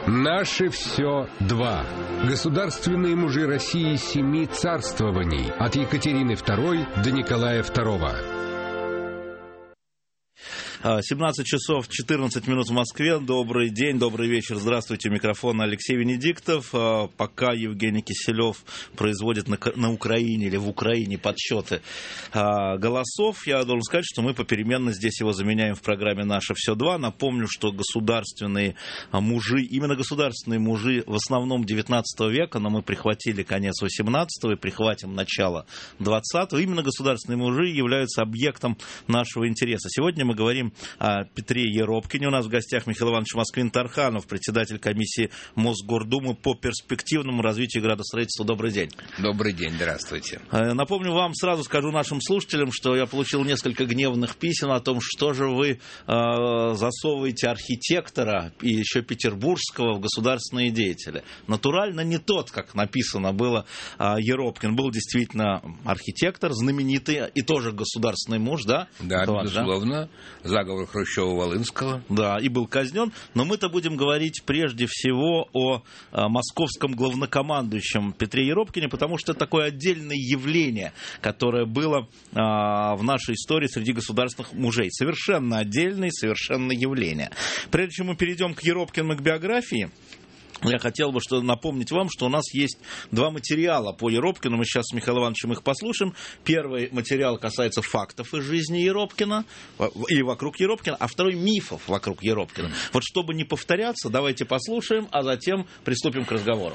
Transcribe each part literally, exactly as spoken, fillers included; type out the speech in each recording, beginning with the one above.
Наше все два. Государственные мужи России семи царствований. От Екатерины второй до Николая второго. семнадцать часов четырнадцать минут в Москве. Добрый день, добрый вечер. Здравствуйте. У микрофона Алексей Венедиктов. Пока Евгений Киселев производит на, на Украине или в Украине подсчеты голосов, я должен сказать, что мы попеременно здесь его заменяем в программе «Наше все два». Напомню, что государственные мужи, именно государственные мужи в основном девятнадцатого века, но мы прихватили конец восемнадцатого и прихватим начало двадцатого. Именно государственные мужи являются объектом нашего интереса. Сегодня мы говорим о Петре Еропкине. У нас в гостях Михаил Иванович Москвин-Тарханов, председатель комиссии Мосгордумы по перспективному развитию градостроительства. Добрый день. Добрый день, здравствуйте. Напомню вам, сразу скажу нашим слушателям, что я получил несколько гневных писем о том, что же вы э, засовываете архитектора и еще петербургского в государственные деятели. Натурально не тот, как написано было, э, Еропкин. Был действительно архитектор, знаменитый и тоже государственный муж, да? Да, Николай, безусловно. Да? Заговор Хрущева-Волынского. Да, и был казнен. Но мы-то будем говорить прежде всего о а, московском главнокомандующем Петре Еропкине, потому что это такое отдельное явление, которое было а, в нашей истории среди государственных мужей. Совершенно отдельное, совершенно явление. Прежде чем мы перейдем к Еропкину и к биографии, я хотел бы что, напомнить вам, что у нас есть два материала по Еропкину. Мы сейчас с Михаилом Ивановичем их послушаем. Первый материал касается фактов из жизни Еропкина и вокруг Еропкина, а второй мифов вокруг Еропкина. Вот чтобы не повторяться, давайте послушаем, а затем приступим к разговору.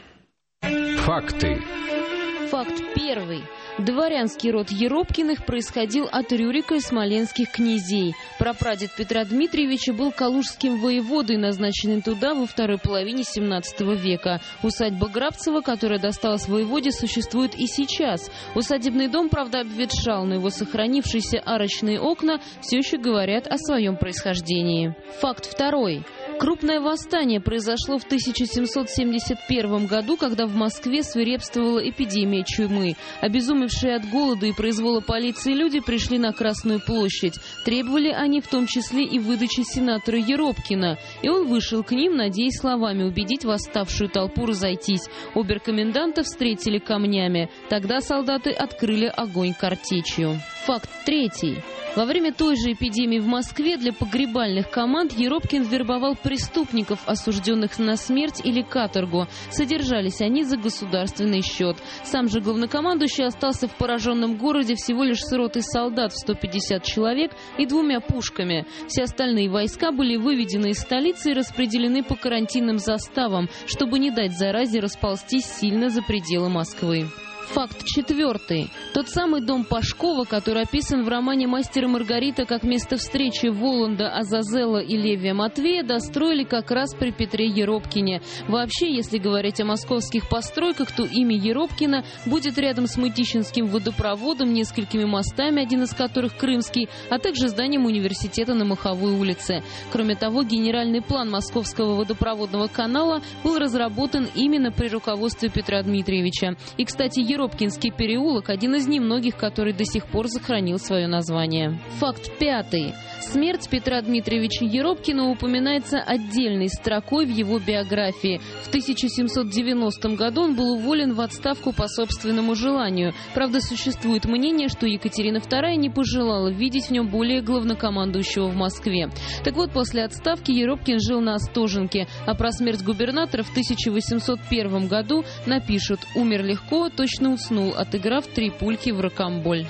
Факты. Факт первый. Дворянский род Еропкиных происходил от Рюрика и смоленских князей. Прапрадед Петра Дмитриевича был калужским воеводой, назначенным туда во второй половине семнадцатого века. Усадьба Грабцева, которая досталась воеводе, существует и сейчас. Усадебный дом, правда, обветшал, но его сохранившиеся арочные окна все еще говорят о своем происхождении. Факт второй. Крупное восстание произошло в тысяча семьсот семьдесят первом году, когда в Москве свирепствовала эпидемия чумы. Обезумевшие от голода и произвола полиции люди пришли на Красную площадь. Требовали они в том числе и выдачи сенатора Еропкина. И он вышел к ним, надеясь словами убедить восставшую толпу разойтись. Оберкоменданта встретили камнями. Тогда солдаты открыли огонь картечью. Факт третий. Во время той же эпидемии в Москве для погребальных команд Еропкин вербовал преступников, осужденных на смерть или каторгу. Содержались они за государственный счет. Сам же главнокомандующий остался в пораженном городе всего лишь с ротой солдат в сто пятьдесят человек и двумя пушками. Все остальные войска были выведены из столицы и распределены по карантинным заставам, чтобы не дать заразе расползтись сильно за пределы Москвы. Факт четвертый. Тот самый дом Пашкова, который описан в романе «Мастер и Маргарита» как место встречи Воланда, Азазела и Левия Матвея, достроили как раз при Петре Еропкине. Вообще, если говорить о московских постройках, то имя Еропкина будет рядом с Мытищинским водопроводом, несколькими мостами, один из которых крымский, а также зданием университета на Маховой улице. Кроме того, генеральный план Московского водопроводного канала был разработан именно при руководстве Петра Дмитриевича. И, кстати, Еропкинский переулок – один из немногих, который до сих пор сохранил свое название. Факт пятый. Смерть Петра Дмитриевича Еропкина упоминается отдельной строкой в его биографии. В тысяча семьсот девяностом году он был уволен в отставку по собственному желанию. Правда, существует мнение, что Екатерина вторая не пожелала видеть в нем более главнокомандующего в Москве. Так вот, после отставки Еропкин жил на Остоженке, а про смерть губернатора в тысяча восемьсот первом году напишут: «Умер легко, точно уснул, отыграв три пульки в ракомболь».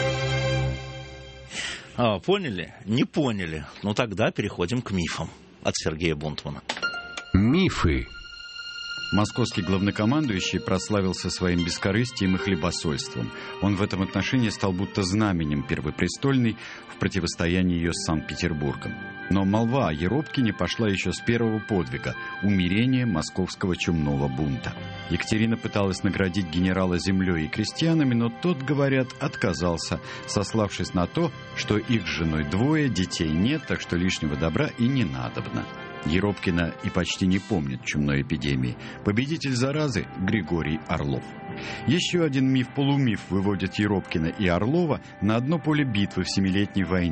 А, поняли? Не поняли. Ну тогда переходим к мифам от Сергея Бунтмана. Мифы. Московский главнокомандующий прославился своим бескорыстием и хлебосольством. Он в этом отношении стал будто знаменем Первопрестольной в противостоянии ее с Санкт-Петербургом. Но молва о Еропкине пошла еще с первого подвига – умирения московского чумного бунта. Екатерина пыталась наградить генерала землей и крестьянами, но тот, говорят, отказался, сославшись на то, что их с женой двое, детей нет, так что лишнего добра и не надобно. Еропкина и почти не помнит чумной эпидемии. Победитель заразы – Григорий Орлов. Еще один миф-полумиф выводит Еропкина и Орлова на одно поле битвы в Семилетней войне.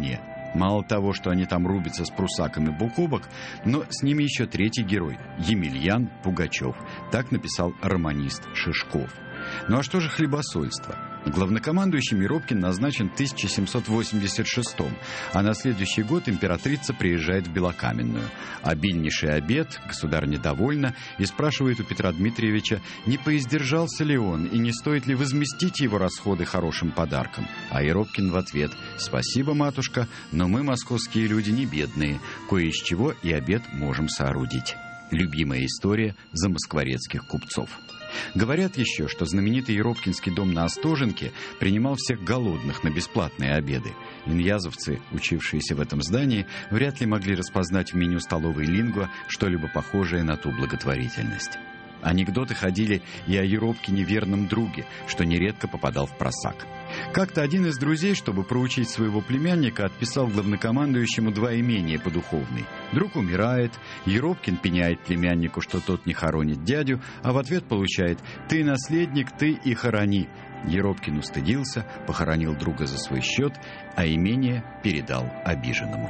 Мало того, что они там рубятся с прусаками бок о бок, но с ними еще третий герой – Емельян Пугачев. Так написал романист Шишков. Ну а что же хлебосольство? Главнокомандующим Еропкин назначен в тысяча семьсот восемьдесят шестом, а на следующий год императрица приезжает в Белокаменную. Обильнейший обед, государыня довольна и спрашивает у Петра Дмитриевича, не поиздержался ли он и не стоит ли возместить его расходы хорошим подарком. А Еропкин в ответ: «Спасибо, матушка, но мы, московские люди, не бедные, кое из чего и обед можем соорудить». Любимая история замоскворецких купцов. Говорят еще, что знаменитый Еропкинский дом на Остоженке принимал всех голодных на бесплатные обеды. Иньязовцы, учившиеся в этом здании, вряд ли могли распознать в меню столовой «Лингва» что-либо похожее на ту благотворительность. Анекдоты ходили и о Еропкине верном друге, что нередко попадал в просак. Как-то один из друзей, чтобы проучить своего племянника, отписал главнокомандующему два имения по духовной. Друг умирает, Еропкин пеняет племяннику, что тот не хоронит дядю, а в ответ получает: «Ты наследник, ты и хорони». Еропкин устыдился, похоронил друга за свой счет, а имение передал обиженному.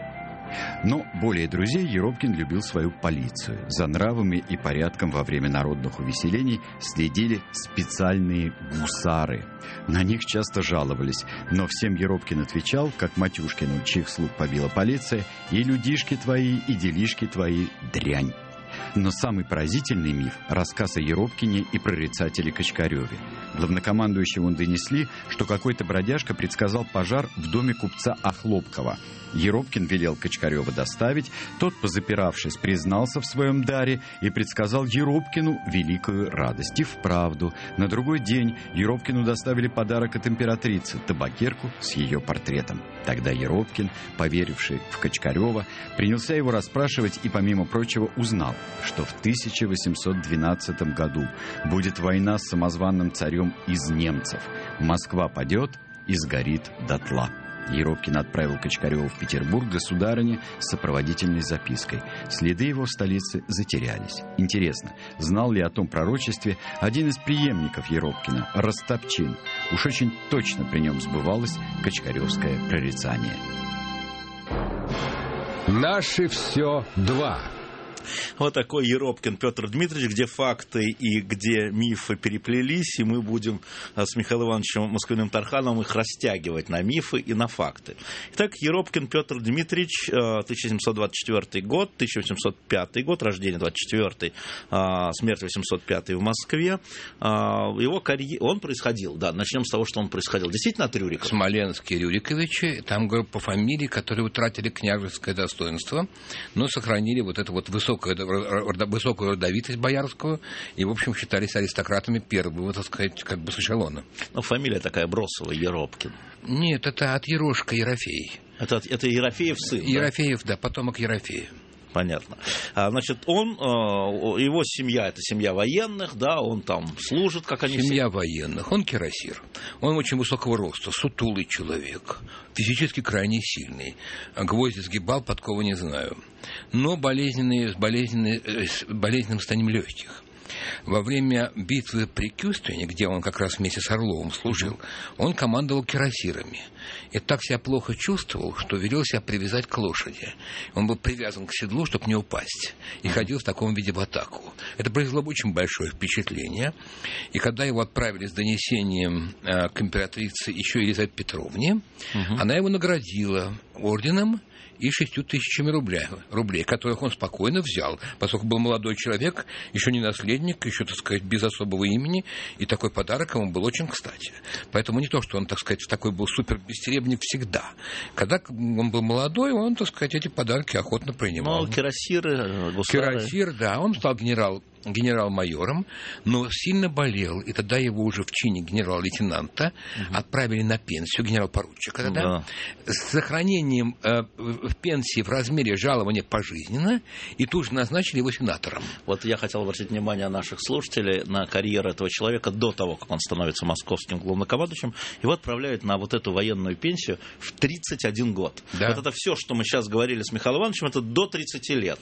Но более друзей Еропкин любил свою полицию. За нравами и порядком во время народных увеселений следили специальные гусары. На них часто жаловались, но всем Еропкин отвечал, как Матюшкину, чьих слуг побила полиция: «И людишки твои, и делишки твои дрянь». Но самый поразительный миф – рассказ о Еропкине и прорицателе Качкареве. Главнокомандующему донесли, что какой-то бродяжка предсказал пожар в доме купца Охлопкова. Еропкин велел Качкарева доставить, тот, позапиравшись, признался в своем даре и предсказал Еропкину великую радость. И вправду, на другой день Еропкину доставили подарок от императрицы – табакерку с ее портретом. Тогда Еропкин, поверивший в Качкарева, принялся его расспрашивать и, помимо прочего, узнал, что в тысяча восемьсот двенадцатом году будет война с самозванным царем из немцев. Москва падет и сгорит дотла. Еропкин отправил Качкарева в Петербург государыне с сопроводительной запиской. Следы его в столице затерялись. Интересно, знал ли о том пророчестве один из преемников Еропкина, Растопчин? Уж очень точно при нем сбывалось качкаревское прорицание. Наше все два. Вот такой Еропкин Петр Дмитриевич, где факты и где мифы переплелись, и мы будем с Михаилом Ивановичем Москвиным-Тархановым их растягивать на мифы и на факты. Итак, Еропкин Петр Дмитриевич, тысяча семьсот двадцать четвёртый год, тысяча восемьсот пятый год, рождение двадцать четвёртый, смерть восемьсот пятый в Москве. Его карьера, он происходил, да, начнем с того, что он происходил. Действительно от Рюриков? Смоленские Рюриковичи, там группа фамилий, которые утратили княжеское достоинство, но сохранили вот это вот высокое высокую родовитость боярскую и, в общем, считались аристократами первого, так сказать, как бы с эшелона. Но фамилия такая бросовая, Еропкин. Нет, это от Ерошка Ерофей. Это, это Ерофеев сын, Ерофеев, да, да потомок Ерофея. Понятно. А, значит, он, его семья, это семья военных, да, он там служит, как они Семья все... военных, он кирасир. Он очень высокого роста, сутулый человек, физически крайне сильный. Гвозди сгибал, подковы не знаю. Но болезненный, болезненный, с болезненным состоянием легких. Во время битвы при Кюстрине, где он как раз вместе с Орловым служил, он командовал кирасирами. И так себя плохо чувствовал, что велел себя привязать к лошади. Он был привязан к седлу, чтобы не упасть. И ходил в таком виде в атаку. Это произвело очень большое впечатление. И когда его отправили с донесением э, к императрице еще Елизавете Петровне, угу. она его наградила орденом и шестью тысячами рублей, рублей, которых он спокойно взял, поскольку был молодой человек, еще не наследник, еще, так сказать, без особого имени, и такой подарок ему был очень кстати. Поэтому не то, что он, так сказать, такой был супер-бестеребник всегда. Когда он был молодой, он, так сказать, эти подарки охотно принимал. Ну, кирасиры, гусары. Кирасир, да, он стал генерал генерал-майором, но сильно болел, и тогда его уже в чине генерал-лейтенанта угу. отправили на пенсию, генерал-поручика тогда, да. с сохранением э, в пенсии в размере жалования пожизненно, и тут же назначили его сенатором. Вот я хотел обратить внимание наших слушателей на карьеру этого человека до того, как он становится московским главнокомандующим. Его отправляют на вот эту военную пенсию в тридцать один год. Да. Вот это все, что мы сейчас говорили с Михаилом Ивановичем, это до тридцати лет.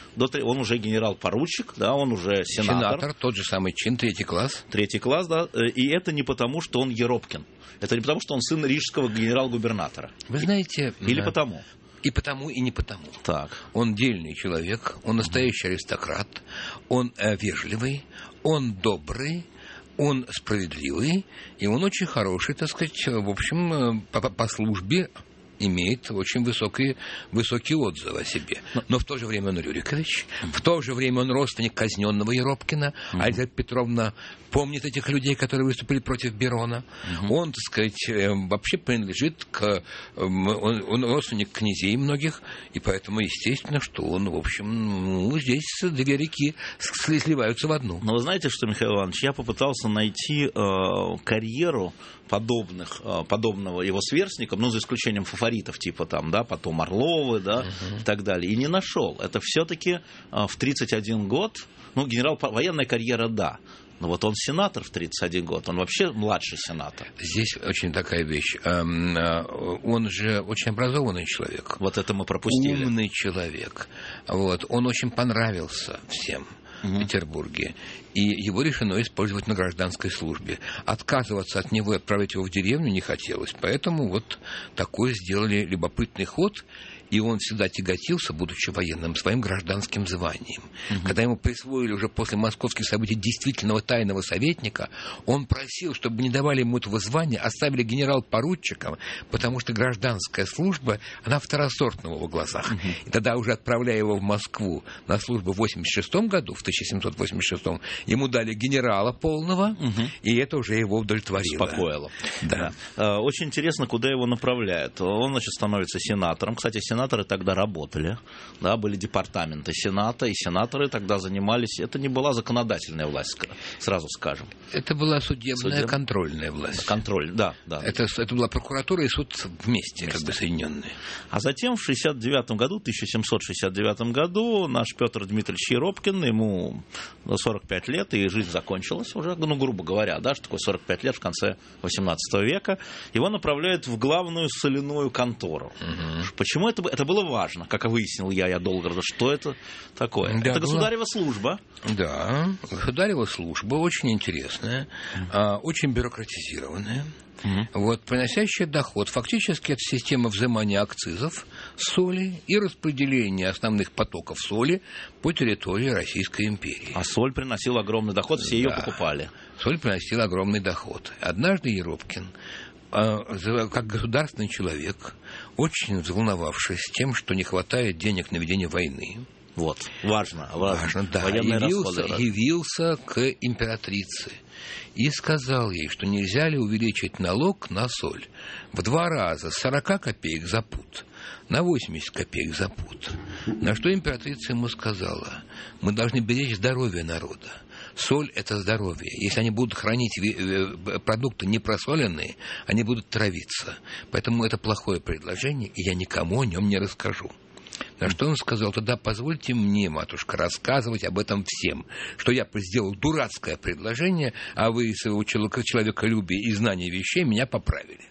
Он уже генерал-поручик, да, он уже сенатор. Сенатор, тот же самый чин, третий класс. Третий класс, да. И это не потому, что он Еропкин. Это не потому, что он сын рижского генерал-губернатора. Вы знаете... Или потому? И потому, и не потому. Так. Он дельный человек, он настоящий аристократ, он э, вежливый, он добрый, он справедливый, и он очень хороший, так сказать, в общем, по, по службе имеет очень высокие, высокие отзывы о себе. Но в то же время он Рюрикович, в то же время он родственник казненного Еропкина, а Елизавета Петровна помнит этих людей, которые выступили против Берона. Угу. Он, так сказать, вообще принадлежит к... Он, он родственник князей многих, и поэтому, естественно, что он, в общем, ну, здесь две реки сливаются в одну. Но вы знаете что, Михаил Иванович, я попытался найти э, карьеру подобных, э, подобного его сверстникам, ну, за исключением фаворитов, типа там, да, потом Орловы, да, uh-huh. и так далее, и не нашел. Это все-таки э, в тридцать один год, ну, генерал, военная карьера, да, но вот он сенатор в тридцать один год, он вообще младший сенатор. Здесь очень такая вещь. Он же очень образованный человек. Вот это мы пропустили. Умный человек. Вот. Он очень понравился всем в Петербурге. И его решено использовать на гражданской службе. Отказываться от него и отправить его в деревню не хотелось. Поэтому вот такой сделали любопытный ход. И он всегда тяготился, будучи военным, своим гражданским званием. Угу. Когда ему присвоили уже после московских событий действительного тайного советника, он просил, чтобы не давали ему этого звания, оставили генерал-поручиком, потому что гражданская служба, она второсортная в его глазах. Угу. И тогда, уже отправляя его в Москву на службу в восемьдесят шестом году, в тысяча семьсот восемьдесят шестом, ему дали генерала полного, угу. и это уже его удовлетворило. Успокоило. Да. Да. Очень интересно, куда его направляют. Он, значит, становится сенатором. Кстати, сенатор Сенаторы тогда работали, да, были департаменты Сената, и сенаторы тогда занимались... Это не была законодательная власть, сразу скажем. Это была судебная, Судеб... контрольная власть. Контроль, да. да. Это, это была прокуратура и суд вместе, вместе. Как бы соединенные. А затем в шестьдесят девятом году, тысяча семьсот шестьдесят девятом году наш Петр Дмитриевич Еропкин, ему сорок пять лет, и жизнь закончилась уже, ну, грубо говоря, да, что такое сорок пять лет в конце восемнадцатого века, его направляют в главную соляную контору. Угу. Почему это Это было важно, как выяснил я, я долго, что это такое. Да, это государева было... служба. Да, государева служба очень интересная, mm-hmm. очень бюрократизированная, mm-hmm. вот, приносящая доход. Фактически это система взимания акцизов соли и распределения основных потоков соли по территории Российской империи. А соль приносила огромный доход, все да. ее покупали. Соль приносила огромный доход. Однажды Еропкин, как государственный человек, очень взволновавшись тем, что не хватает денег на ведение войны. Вот, важно, важно, да, явился, явился к императрице и сказал ей, что нельзя ли увеличить налог на соль в два раза, с сорока копеек за пуд на восемьдесят копеек за пуд. На что императрица ему сказала: мы должны беречь здоровье народа. Соль – это здоровье. Если они будут хранить продукты непросоленные, они будут травиться. Поэтому это плохое предложение, и я никому о нем не расскажу. На что он сказал: тогда позвольте мне, матушка, рассказывать об этом всем, что я сделал дурацкое предложение, а вы из своего человеколюбия и знания вещей меня поправили.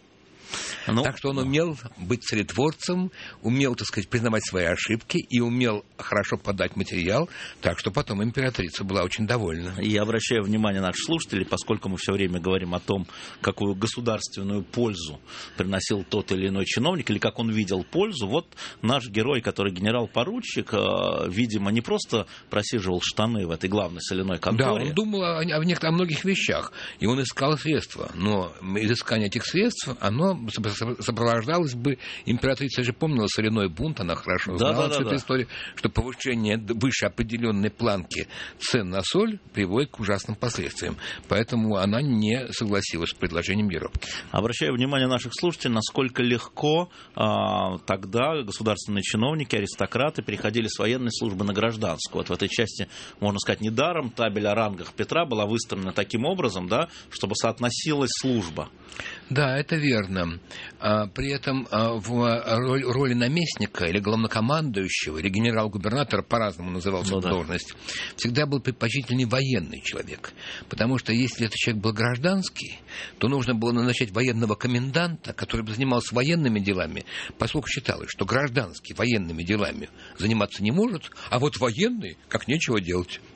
Ну, так что он умел быть царедворцем, умел, так сказать, признавать свои ошибки и умел хорошо подать материал, так что потом императрица была очень довольна. Я обращаю внимание наших слушателей, поскольку мы все время говорим о том, какую государственную пользу приносил тот или иной чиновник, или как он видел пользу. Вот наш герой, который генерал-поручик, видимо, не просто просиживал штаны в этой главной соляной конторе. Да, он думал о, о, о многих вещах, и он искал средства, но изыскание этих средств, оно сопровождалось бы, императрица же помнила соляной бунт, она хорошо знала да, да, всю да, эту да. историю, что повышение выше определенной планки цен на соль приводит к ужасным последствиям. Поэтому она не согласилась с предложением Еропкина. Обращаю внимание наших слушателей, насколько легко а, тогда государственные чиновники, аристократы переходили с военной службы на гражданскую. Вот в этой части, можно сказать, недаром табель о рангах Петра была выставлена таким образом, да, чтобы соотносилась служба. Да, это верно. При этом в роли наместника или главнокомандующего, или генерал-губернатора, по-разному назывался ну, да. должность, всегда был предпочтительнее военный человек. Потому что если этот человек был гражданский, то нужно было назначать военного коменданта, который бы занимался военными делами, поскольку считалось, что гражданский военными делами заниматься не может, а вот военный как нечего делать.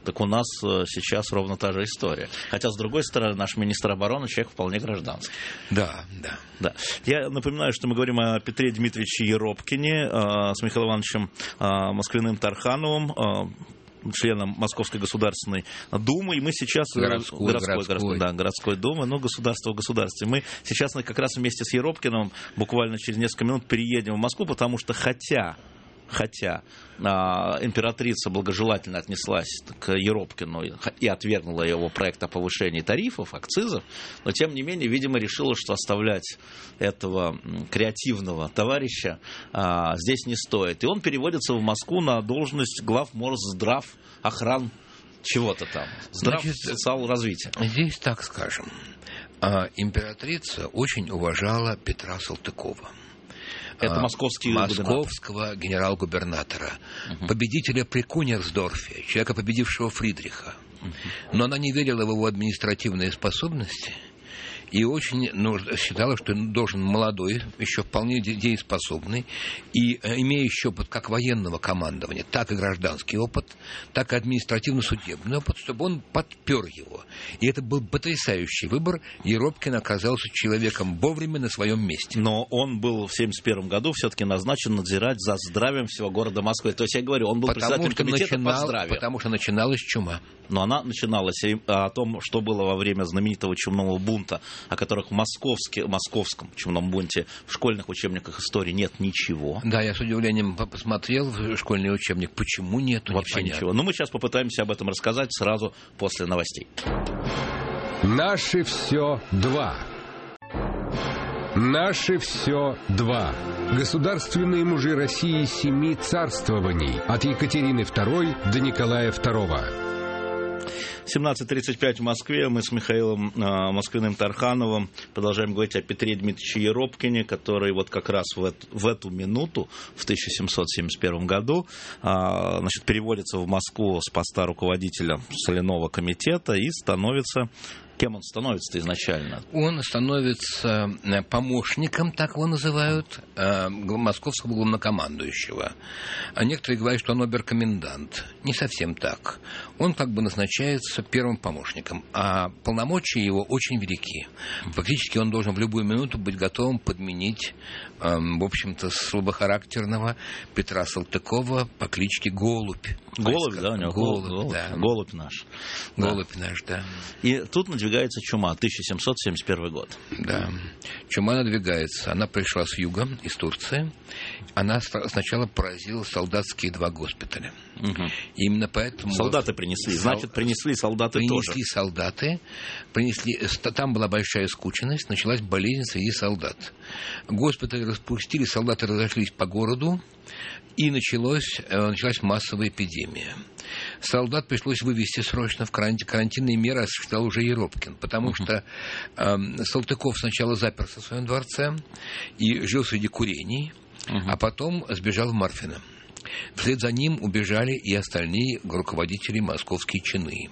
Так у нас сейчас ровно та же история. Хотя, с другой стороны, наш министр обороны человек вполне гражданский. Да, да. Да. Я напоминаю, что мы говорим о Петре Дмитриевиче Еропкине э, с Михаилом Ивановичем э, Москвиным-Тархановым, э, членом Московской Государственной Думы, и мы сейчас... Городской, городской, городской. городской, да, городской Думы, но государство в государстве. Мы сейчас как раз вместе с Еропкиным буквально через несколько минут переедем в Москву, потому что хотя... Хотя а, императрица благожелательно отнеслась к Еропкину и отвергнула его проект о повышении тарифов, акцизов, но тем не менее, видимо, решила, что оставлять этого креативного товарища а, здесь не стоит. И он переводится в Москву на должность главморздрав охран чего-то там. Здрав социал-развития. Здесь так скажем. Императрица очень уважала Петра Салтыкова. Это московский московского генерал-губернатора, uh-huh. победителя при Кунигсдорфе, человека, победившего Фридриха. Uh-huh. Но она не верила в его административные способности и очень ну, считала, что он должен молодой, еще вполне дееспособный, и имеющий опыт как военного командования, так и гражданский опыт, так и административно-судебный опыт, чтобы он подпер его. И это был потрясающий выбор. Еропкин оказался человеком вовремя на своем месте. Но он был в семьдесят первом году все-таки назначен надзирать за здравием всего города Москвы. То есть я говорю, он был потому председателем комитета начинал, по здравию. Потому что начиналась чума. Но она начиналась о том, что было во время знаменитого чумного бунта, о которых в московске, московском чумном бунте в школьных учебниках истории нет ничего. Да, я с удивлением посмотрел в школьный учебник. Почему нет? Вообще непонятно. Ничего. Но мы сейчас попытаемся об этом рассказать сразу после новостей. Наше все два. Наше все два. Государственные мужи России семи царствований. От Екатерины второй до Николая второго. семнадцать тридцать пять в Москве. Мы с Михаилом э, Москвиным-Тархановым продолжаем говорить о Петре Дмитриевиче Еропкине, который вот как раз в эту, в эту минуту, в тысяча семьсот семьдесят первом году, э, значит, переводится в Москву с поста руководителя Соляного комитета и становится... Кем он становится изначально? Он становится помощником, так его называют, московского главнокомандующего. А некоторые говорят, что он оберкомендант. Не совсем так. Он как бы назначается первым помощником, а полномочия его очень велики. Фактически он должен в любую минуту быть готовым подменить, в общем-то, слабохарактерного Петра Салтыкова по кличке Голубь. Голубь, да, у него Голубь, голубь, да. Голубь наш. Голубь да. наш, да. И тут надвигается чума, тысяча семьсот семьдесят первый год. Да, чума надвигается. Она пришла с юга, из Турции. Она сначала поразила солдатские два госпиталя. Угу. Именно поэтому... Солдаты принесли, значит, принесли солдаты принесли тоже. Принесли солдаты, принесли... Там была большая скученность, началась болезнь среди солдат. Госпитали распустили, солдаты разошлись по городу, и началось, началась массовая эпидемия. Солдат пришлось вывести срочно в карантин. Карантинные меры осуществлял уже Еропкин, потому uh-huh. что э, Салтыков сначала заперся в своем дворце и жил среди курений, uh-huh. а потом сбежал в Марфино. Вслед за ним убежали и остальные руководители московские чины.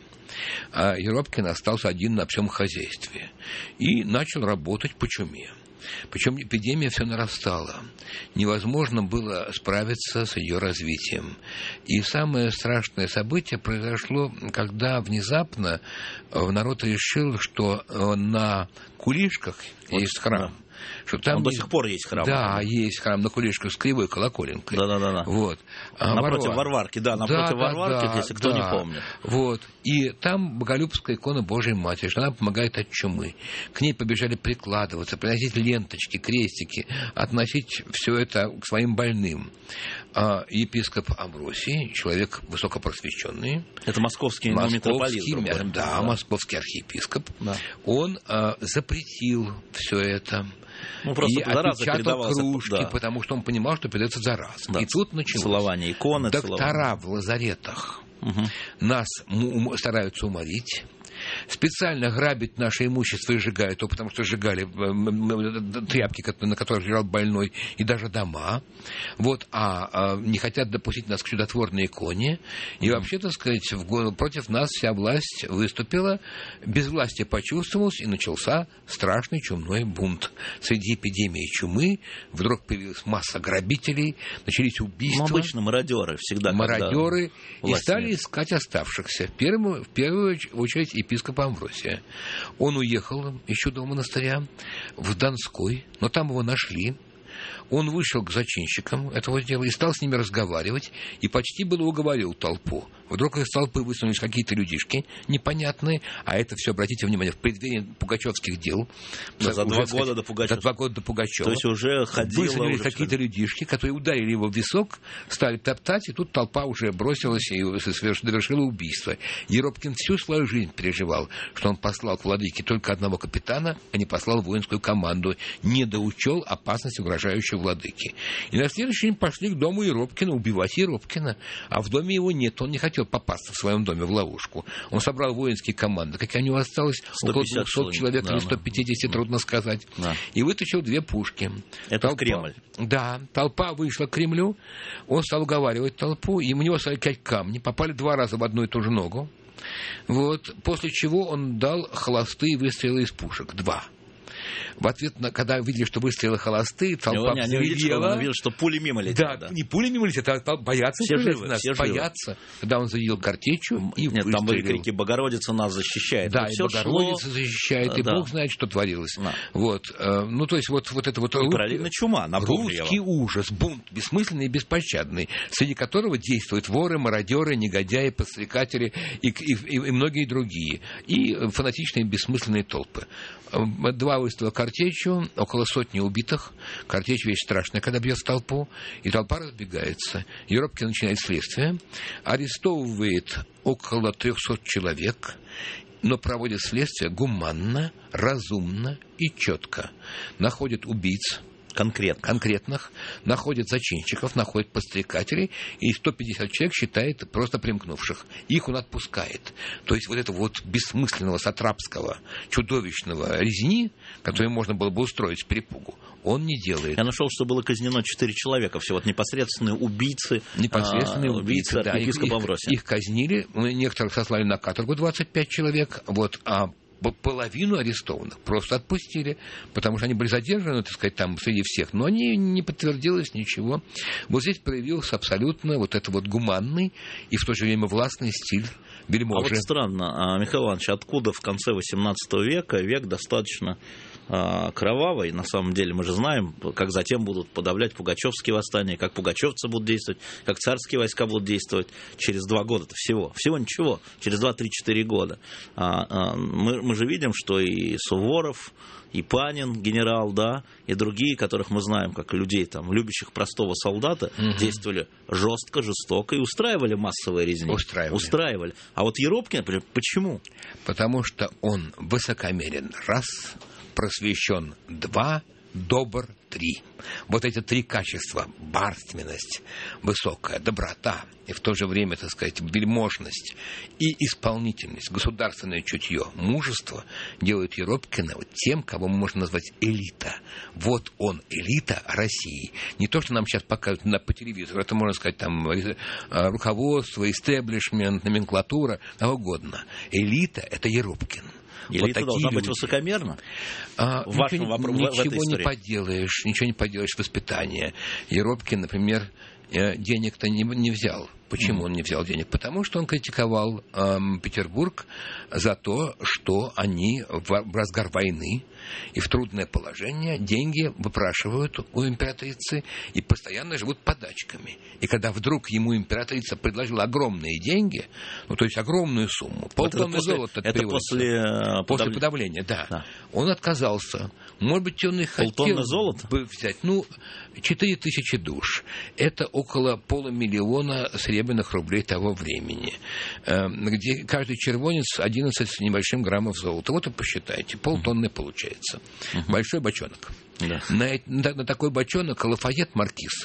А Еропкин остался один на всем хозяйстве и начал работать по чуме. Причем эпидемия все нарастала. Невозможно было справиться с ее развитием. И самое страшное событие произошло, когда внезапно народ решил, что на Кулишках вот, есть храм. Да. Что там Он есть... до сих пор есть храм. Да, есть храм на Кулишках с кривой колоколенкой. Да-да-да. Вот. А напротив Варвар... Варварки, да, напротив да, Варварки, да, если кто да. не помнит. Вот. И там боголюбская икона Божией Матери, что она помогает от чумы. К ней побежали прикладываться, приносить ленточки, крестики, относить все это к своим больным. А епископ Амвросий, человек высокопросвещенный. Это московский, московский митрополит. Да, да, московский архиепископ. Да. Он а, запретил все это. Ну, и опечатал кружки, да. потому что он понимал, что придется зараза. Да. И тут началось. Целование иконы. Доктора целование. в лазаретах угу. нас м- стараются уморить. специально грабят наше имущество и сжигают его, потому что сжигали тряпки, на которых лежал больной, и даже дома. Вот, а, а не хотят допустить нас к чудотворной иконе. И вообще, так сказать, в, против нас вся власть выступила, безвластие почувствовалось, и начался страшный чумной бунт. Среди эпидемии чумы вдруг появилась масса грабителей, начались убийства. Ну, обычно мародеры всегда. Мародеры, и стали искать оставшихся. В первую, в первую очередь епископ Амвросия. Он уехал из Чудового монастыря в Донской, но там его нашли. Он вышел к зачинщикам этого дела и стал с ними разговаривать, и почти было уговорил толпу. Вдруг из толпы высунулись какие-то людишки непонятные, а это все, обратите внимание, в преддверии пугачевских дел. За, за, два, года до Пугачева. за два года до Пугачева. То есть уже ходило... Высунулись уже какие-то все... людишки, которые ударили его в висок, стали топтать, и тут толпа уже бросилась и довершила убийство. Еропкин всю свою жизнь переживал, что он послал к владыке только одного капитана, а не послал воинскую команду, недоучел опасность, угрожающую владыке. И на следующий день пошли к дому Еропкина убивать Еропкина, а в доме его нет, он не хотел попасться в своем доме в ловушку. Он собрал воинские команды, какие у него осталось, около двухсот человек, да, или сто пятьдесят, да. Трудно сказать, да. И вытащил две пушки. Это толпа, в Кремль. Да, толпа вышла к Кремлю, он стал уговаривать толпу, и у него стали кидать камни, попали два раза в одну и ту же ногу, вот, после чего он дал холостые выстрелы из пушек, два. В ответ, на, когда увидели, что выстрелы холостые, толпа не, не взревела. Он увидел, что пули мимо летят. Да, да, не пули мимо летят, а боятся. Все живы, нас, все боятся. Когда он зарядил картечью и Нет, выстрелил. Там были крики «Богородица нас защищает». Да, и все Богородица шло... защищает, и да. Бог знает, что творилось. Да. Вот, ну, то есть, вот, вот это вот... И параллельно чума, русский ужас, бунт, бессмысленный и беспощадный, среди которого действуют воры, мародеры, негодяи, подстрекатели и, и, и, и многие другие. И фанатичные бессмысленные толпы. Два выстрела картечью, около сотни убитых. Картечь вещь страшная, когда бьет толпу, и толпа разбегается. Еропкин начинает следствие, арестовывает около трехсот человек, но проводит следствие гуманно, разумно и четко. Находит убийц, Конкретно. конкретных, находит зачинщиков, находит подстрекателей, и сто пятьдесят человек считает просто примкнувших. Их он отпускает. То есть вот этого вот бессмысленного, сатрапского, чудовищного резни, который можно было бы устроить с перепугу, он не делает. Я нашел, что было казнено четыре человека, все вот непосредственные убийцы. Непосредственные а, убийцы, убийцы, да. Их, их, их казнили, некоторых сослали на каторгу двадцать пять человек, вот, а половину арестованных просто отпустили, потому что они были задержаны, так сказать, там среди всех, но они не подтвердилось ничего. Вот здесь проявился абсолютно вот это вот гуманный и в то же время властный стиль вельможи. А вот странно, Михаил Иванович, откуда в конце восемнадцатого века, век достаточно кровавый, на самом деле мы же знаем, как затем будут подавлять пугачевские восстания, как пугачевцы будут действовать, как царские войска будут действовать через два года-то всего. Всего ничего, через два-три-четыре года. Мы, мы же видим, что и Суворов, и Панин, генерал, да, и другие, которых мы знаем, как людей, там, любящих простого солдата, угу. действовали жестко, жестоко и устраивали массовые резни. Устраивали. Устраивали. А вот Еропкин, почему? Потому что он высокомерен, раз, просвещен, два, добр, три. Вот эти три качества: барственность, высокая доброта и в то же время, так сказать, вельможность и исполнительность, государственное чутье, мужество делают Еропкина вот тем, кого можно назвать элита. Вот он, элита России. Не то, что нам сейчас показывают на, по телевизору, это, можно сказать, там, руководство, истеблишмент, номенклатура, что угодно. Элита — это Еропкин. Элита вот должна люди. Быть высокомерна. А, в вашем ничего вопросе, ничего не поделаешь, ничего не поделаешь, воспитание. Еропкин, например, денег-то не, не взял. Почему он не взял денег? Потому что он критиковал э, Петербург за то, что они в, в разгар войны и в трудное положение деньги выпрашивают у императрицы и постоянно живут подачками. И когда вдруг ему императрица предложила огромные деньги, ну, то есть огромную сумму, полтонны вот золота, это после, после подав... подавления, да, да, он отказался. Может быть, он и хотел золота? бы взять, ну, четыре тысячи душ. Это около полумиллиона сребреников серебряных рублей того времени, где каждый червонец одиннадцать с небольшим граммов золота. Вот и посчитайте, полтонны получается. Uh-huh. Большой бочонок. Да. На, на, на такой бочонок Лафайет маркиз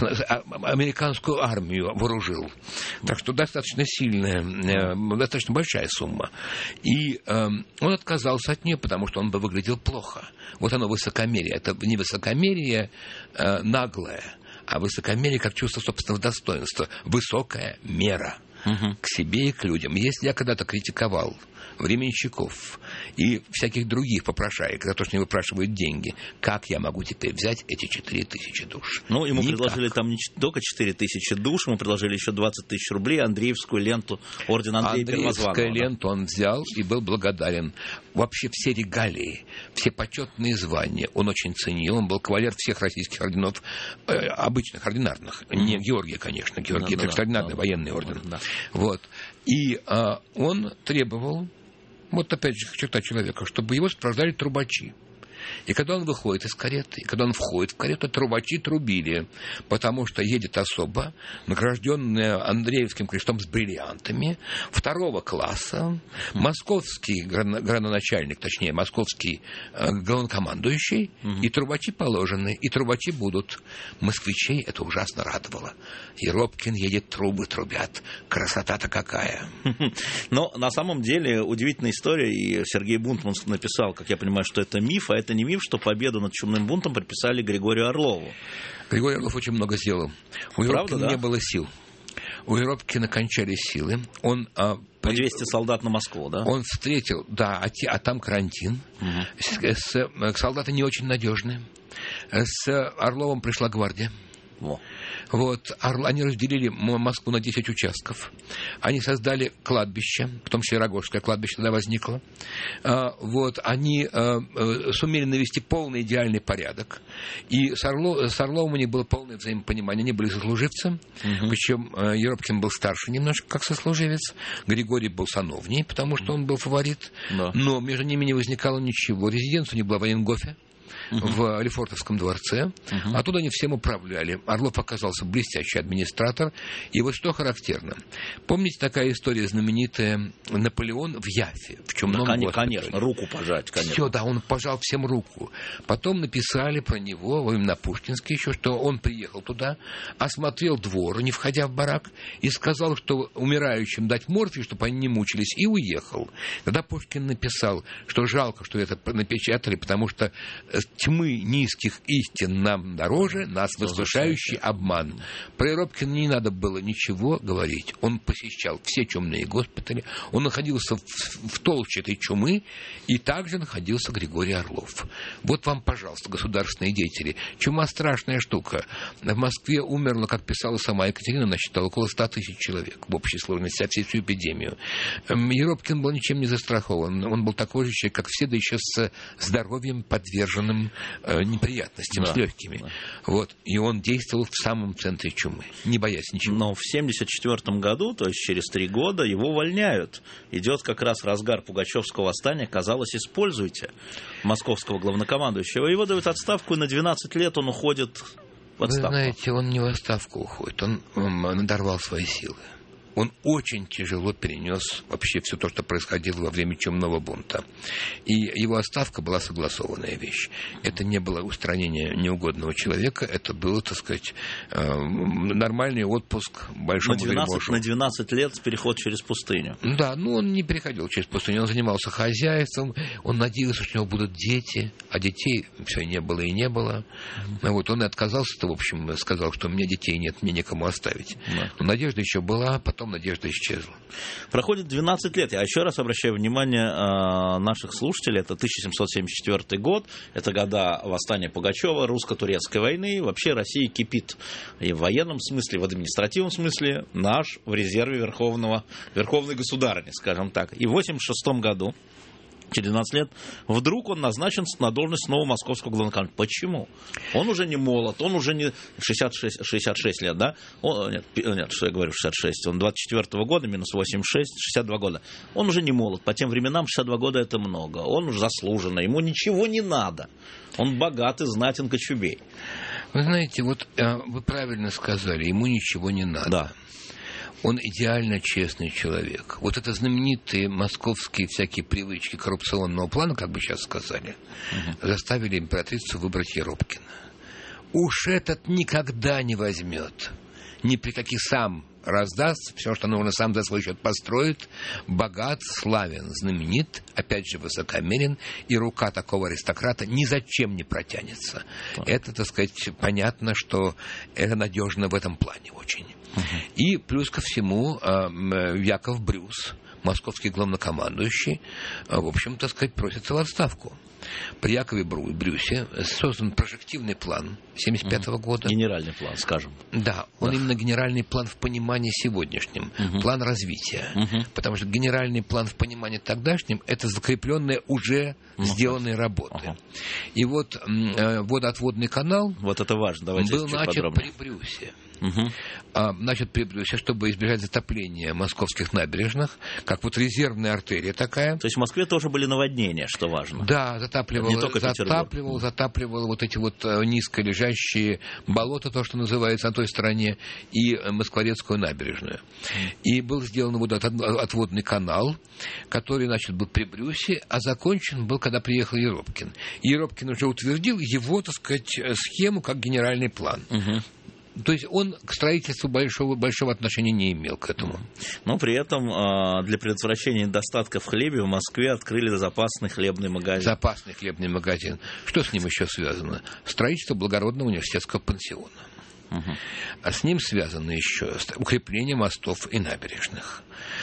американскую армию вооружил. Так что достаточно сильная, э, достаточно большая сумма. И э, он отказался от нее, потому что он бы выглядел плохо. Вот оно высокомерие. Это не высокомерие э, наглое, а высокомерие как чувство собственного достоинства. Высокая мера угу. к себе и к людям. Если я когда-то критиковал временщиков и всяких других попрошаек за то, что они выпрашивают деньги, как я могу теперь взять эти четыре тысячи душ? Ну, ему Никак. предложили там не только четыре тысячи душ, ему предложили еще двадцать тысяч рублей, Андреевскую ленту, орден Андрея Первозванного. Андреевскую ленту он взял и был благодарен. Вообще все регалии, все почетные звания он очень ценил. Он был кавалер всех российских орденов, э, обычных, ординарных. Mm-hmm. Не Георгия, конечно. Георгий да, – это да, экстраординарный да, военный орден. Да. Вот. И э, он требовал, вот опять же черта человека, чтобы его сопровождали трубачи. И когда он выходит из кареты, и когда он входит в карету, трубачи трубили, потому что едет особа, награжденная Андреевским крестом с бриллиантами, второго класса, московский градоначальник, точнее, московский э, главнокомандующий, угу. и трубачи положены, и трубачи будут. Москвичей это ужасно радовало. Еропкин едет, трубы трубят. Красота-то какая. Но на самом деле удивительная история, и Сергей Бунтман написал, как я понимаю, что это миф, а это не миф, что победу над чумным бунтом приписали Григорию Орлову. Григорий Орлов очень много сделал. У Еропкина да? не было сил. У Еропкина кончались силы. Он, а, при... двести солдат на Москву, да? Он встретил, да, а, те, а там карантин. Угу. С, с, солдаты не очень надежные. С Орловым пришла гвардия. Во. Вот, они разделили Москву на десять участков. Они создали кладбище, в том числе Рогожское кладбище тогда возникло. Вот, они сумели навести полный идеальный порядок. И с, Орло, с Орловым у них было полное взаимопонимание. Они были сослуживцы, угу. причем Еропкин был старше немножко, как сослуживец. Григорий был сановней, потому что он был фаворит. Да. Но между ними не возникало ничего. Резиденция у них была в Варенгофе. Uh-huh. в Лефортовском дворце. Uh-huh. Оттуда они всем управляли. Орлов оказался блестящий администратор. И вот что характерно. Помните такая история знаменитая Наполеон в Яффе? В чумном да, конечно, конечно, руку пожать, конечно. Все, да, он пожал всем руку. Потом написали про него, во времена Пушкинской еще, что он приехал туда, осмотрел двор, не входя в барак, и сказал, что умирающим дать морфий, чтобы они не мучились, и уехал. Тогда Пушкин написал, что жалко, что это напечатали, потому что тьмы низких истин нам дороже, нас возвышающий обман. Про Еропкина не надо было ничего говорить. Он посещал все чумные госпитали, он находился в, в толще этой чумы, и также находился Григорий Орлов. Вот вам, пожалуйста, государственные деятели. Чума страшная штука. В Москве умерло, как писала сама Екатерина, она считала, около ста тысяч человек в общей сложности, от всей всю эпидемию. Еропкин был ничем не застрахован. Он был такой же человек, как все, да еще с здоровьем подверженным неприятностям, да, с легкими. Да. Вот. И он действовал в самом центре чумы, не боясь ничего. Но в семьдесят четвёртом году, то есть через три года, его увольняют. Идет как раз разгар Пугачевского восстания. Казалось, используйте московского главнокомандующего. Его дают отставку, и на двенадцать лет он уходит в отставку. Вы знаете, он не в отставку уходит, он, он надорвал свои силы. Он очень тяжело перенес вообще все то, что происходило во время чумного бунта. И его отставка была согласованная вещь. Это не было устранение неугодного человека, это был, так сказать, нормальный отпуск большому вельможу. На двенадцать лет переход через пустыню. Да, ну он не переходил через пустыню, он занимался хозяйством, он надеялся, что у него будут дети, а детей все не было и не было. Mm-hmm. Вот он и отказался-то, в общем, сказал, что у меня детей нет, мне некому оставить. Mm-hmm. Но надежда еще была, потом надежда исчезла. Проходит двенадцать лет. Я еще раз обращаю внимание э, наших слушателей. Это тысяча семьсот семьдесят четвёртый год. Это года восстания Пугачева, русско-турецкой войны. Вообще Россия кипит и в военном смысле, и в административном смысле. Наш в резерве верховного, верховной государыни, скажем так. И в восемьдесят шестом году, через двенадцать лет, вдруг он назначен на должность нового московского главнокомандующего. Почему? Он уже не молод, он уже не шестьдесят шесть, шестьдесят шесть лет, да? Он, нет, нет, что я говорю, шестьдесят шесть. Он двадцать четвёртого года, минус восемьдесят шесть, шестьдесят два года. Он уже не молод. По тем временам шестьдесят два года это много. Он уже заслуженный, ему ничего не надо. Он богатый, знатен, кочубей. Вы знаете, вот вы правильно сказали, ему ничего не надо. Да. Он идеально честный человек. Вот это знаменитые московские всякие привычки коррупционного плана, как бы сейчас сказали, угу. заставили императрицу выбрать Еропкина. Уж этот никогда не возьмет. Ни при каких сам раздаст, все, что нужно, сам за свой счет построит, богат, славен, знаменит, опять же, высокомерен, и рука такого аристократа ни зачем не протянется. Так. Это, так сказать, понятно, что это надежно в этом плане очень. Угу. И плюс ко всему Яков Брюс, московский главнокомандующий, в общем, так сказать, просится в отставку. При Якове Брюсе создан прожективный план семьдесят пятого угу. года. Генеральный план, скажем. Да, он да. именно генеральный план в понимании сегодняшнем, угу. план развития. Угу. Потому что генеральный план в понимании тогдашнем – это закрепленные уже угу. сделанные работы. Угу. И вот э, водоотводный канал вот это важно. Давайте был начат при Брюсе. Угу. А, значит, при Брюсе, чтобы избежать затопления московских набережных, как вот резервная артерия такая. То есть в Москве тоже были наводнения, что важно. Да, затапливало, затапливало, затапливало вот эти вот низко лежащие болота, то, что называется, на той стороне, и Москворецкую набережную. И был сделан вот этот отводный канал, который, значит, был при Брюсе, а закончен был, когда приехал Еропкин. И Еропкин уже утвердил его, так сказать, схему как генеральный план. Угу. То есть он к строительству большого, большого отношения не имел к этому. Но при этом для предотвращения недостатка в хлебе в Москве открыли запасный хлебный магазин. Запасный хлебный магазин. Что с ним еще связано? Строительство благородного университетского пансиона. Угу. А с ним связано еще укрепление мостов и набережных.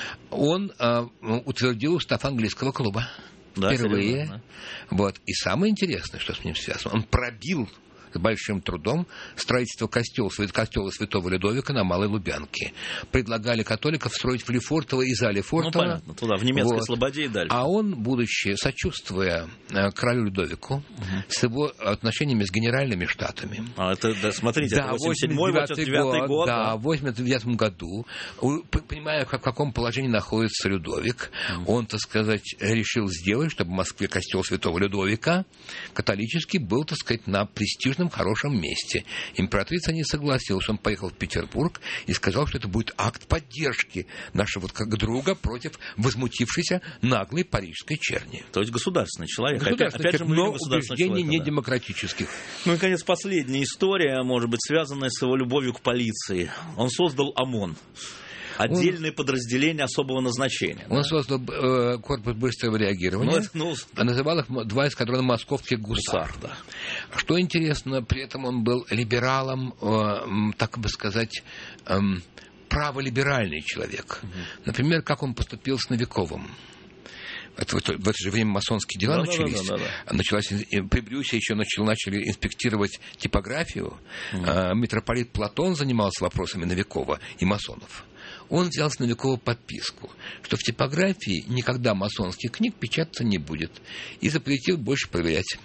Он а, утвердил устав английского клуба. Да, впервые. Да. Вот. И самое интересное, что с ним связано, он пробил с большим трудом строительство костела, костела Святого Людовика на Малой Лубянке. Предлагали католиков строить в Лефортово и за Лефортово. Ну, понятно, туда, в немецкой вот. Слободе и дальше. А он, будучи, сочувствуя королю Людовику, угу. с его отношениями с генеральными штатами. А это, да, смотрите, да, это восемьдесят седьмой, восемьдесят девятый год. Да, в восемьдесят девятом году, понимая, в каком положении находится Людовик, угу. он, так сказать, решил сделать, чтобы в Москве костел Святого Людовика католический был, так сказать, на престижном, хорошем месте. Императрица не согласилась. Он поехал в Петербург и сказал, что это будет акт поддержки нашего как друга против возмутившейся наглой парижской черни. То есть государственный человек. Государственный опять, опять человек, же, но убеждений не да. демократических. Ну и, наконец, последняя история, может быть, связанная с его любовью к полиции. Он создал ОМОН. Отдельные он, подразделения особого назначения. Он да? создал э, корпус быстрого реагирования, ну, ну, а называл их два эскадрона московских гусар. гусар да. Что интересно, при этом он был либералом, э, так бы сказать, э, праволиберальный человек. Угу. Например, как он поступил с Новиковым. Это, в это же время масонские дела да, начались. Да, да, да, да. Началась, при Брюсе еще начали, начали инспектировать типографию. Угу. Э, митрополит Платон занимался вопросами Новикова и масонов. Он взял с Новикова подписку, что в типографии никогда масонских книг печататься не будет, и запретил больше проверять.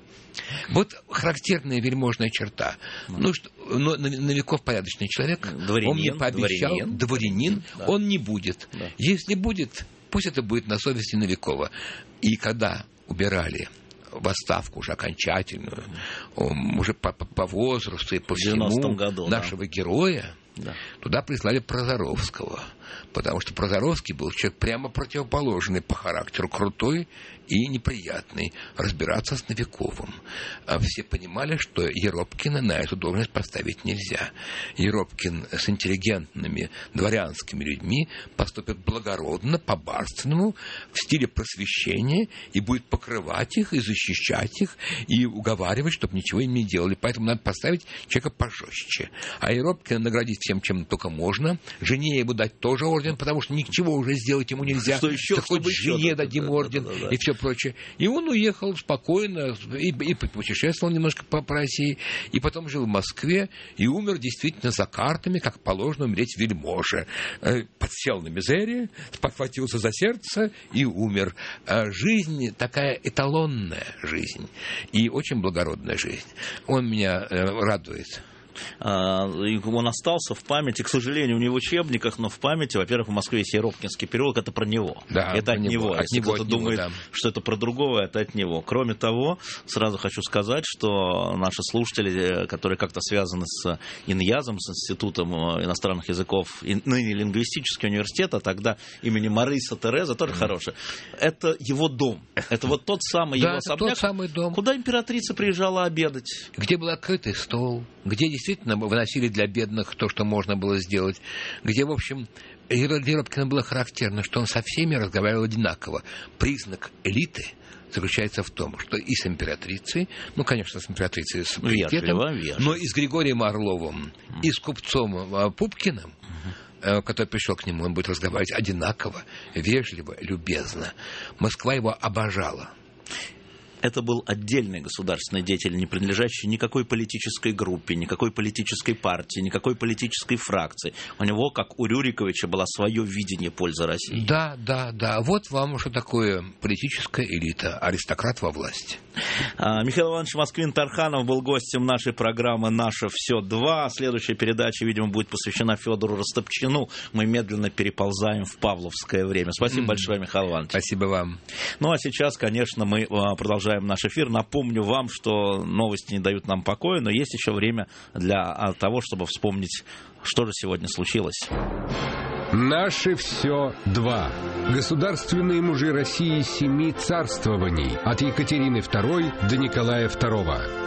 Вот характерная вельможная черта. Ну, что, но Новиков порядочный человек, дворянин, он мне пообещал, дворянин, дворянин да. он не будет. Да. Если будет, пусть это будет на совести Новикова. И когда убирали в отставку уже окончательную, уже по, по, по возрасту и по всему году, нашего да. героя, да. туда прислали Прозоровского, потому что Прозоровский был человек прямо противоположный по характеру, крутой и неприятный, разбираться с Новиковым. А все понимали, что Еропкина на эту должность поставить нельзя. Еропкин с интеллигентными дворянскими людьми поступит благородно, по-барственному, в стиле просвещения, и будет покрывать их, и защищать их, и уговаривать, чтобы ничего им не делали. Поэтому надо поставить человека пожестче. А Еропкина наградить всем, чем только можно. Жене ему дать тоже орден, потому что ничего уже сделать ему нельзя. Что еще? Так хоть жене дадим орден, да, да, да, да. и все прочее. И он уехал спокойно, и, и путешествовал немножко по, по России, и потом жил в Москве, и умер действительно за картами, как положено умереть вельможе. Подсел на мизерии, спохватился за сердце и умер. Жизнь такая эталонная жизнь, и очень благородная жизнь. Он меня радует. Он остался в памяти, к сожалению, не в учебниках, но в памяти. Во-первых, в Москве есть Еропкинский переулок, это про него. Да, это от него. него. От Если него, кто-то от него, думает, да. что это про другого, это от него. Кроме того, сразу хочу сказать, что наши слушатели, которые как-то связаны с Иньязом, с Институтом иностранных языков, ныне лингвистический университет, а тогда имени Мариса Тереза, тоже mm. хороший. Это его дом. Это вот тот самый да, его особняк, тот самый дом. Куда императрица приезжала обедать. Где был открытый стол, где действительно выносили для бедных то, что можно было сделать, где, в общем, Еропкину было характерно, что он со всеми разговаривал одинаково. Признак элиты заключается в том, что и с императрицей, ну, конечно, с императрицей с авторитетом, но и с Григорием Орловым, mm. и с купцом Пупкиным, mm-hmm. который пришел к нему, он будет разговаривать одинаково, вежливо, любезно. Москва его обожала. Это был отдельный государственный деятель, не принадлежащий никакой политической группе, никакой политической партии, никакой политической фракции. У него, как у Рюриковича, было свое видение пользы России. Да, да, да. Вот вам что такое политическая элита, аристократ во власти. Михаил Иванович Москвин-Тарханов был гостем нашей программы «Наше все-два». Следующая передача, видимо, будет посвящена Федору Растопчину. Мы медленно переползаем в павловское время. Спасибо mm. большое, Михаил Иванович. Спасибо вам. Ну, а сейчас, конечно, мы продолжаем наш эфир. Напомню вам, что новости не дают нам покоя, но есть еще время для того, чтобы вспомнить, что же сегодня случилось. Наше все два. Государственные мужи России семи царствований. От Екатерины второй до Николая второго.